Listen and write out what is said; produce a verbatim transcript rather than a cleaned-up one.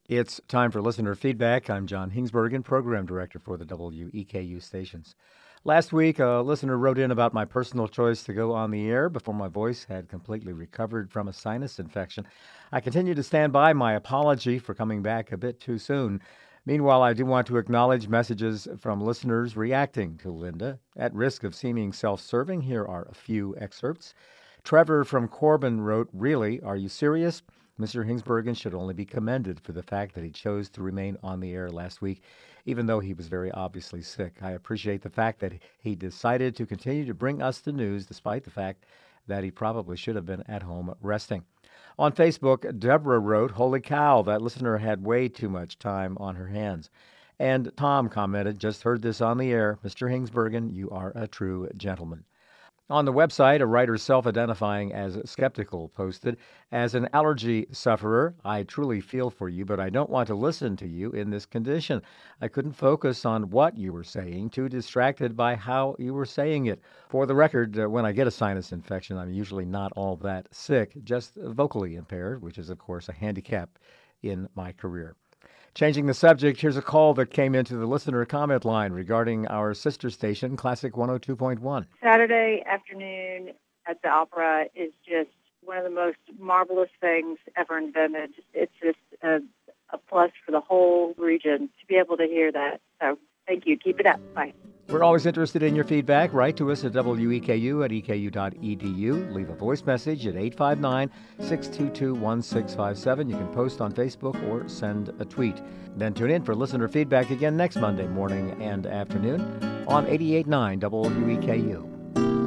It's time for listener feedback. I'm John Hingsbergen, Program Director for the W E K U stations. Last week, a listener wrote in about my personal choice to go on the air before my voice had completely recovered from a sinus infection. I continue to stand by my apology for coming back a bit too soon. Meanwhile, I do want to acknowledge messages from listeners reacting to Linda. At risk of seeming self-serving, here are a few excerpts. Trevor from Corbin wrote, "Really? Are you serious? Mister Hingsbergen should only be commended for the fact that he chose to remain on the air last week, even though he was very obviously sick. I appreciate the fact that he decided to continue to bring us the news, despite the fact that he probably should have been at home resting." On Facebook, Deborah wrote, "Holy cow, that listener had way too much time on her hands." And Tom commented, "Just heard this on the air. Mister Hingsbergen, you are a true gentleman." On the website, a writer self-identifying as skeptical posted, "As an allergy sufferer, I truly feel for you, but I don't want to listen to you in this condition. I couldn't focus on what you were saying, too distracted by how you were saying it. For the record, uh, when I get a sinus infection, I'm usually not all that sick, just vocally impaired, which is, of course, a handicap in my career." Changing the subject, here's a call that came into the listener comment line regarding our sister station, Classic one oh two point one. Saturday afternoon at the opera is just one of the most marvelous things ever invented. It's just a, a plus for the whole region to be able to hear that. So thank you. Keep it up. Bye. We're always interested in your feedback. Write to us at W E K U at E K U dot E D U. Leave a voice message at eight five nine, six two two, one six five seven. You can post on Facebook or send a tweet. Then tune in for listener feedback again next Monday morning and afternoon on eighty-eight point nine W E K U.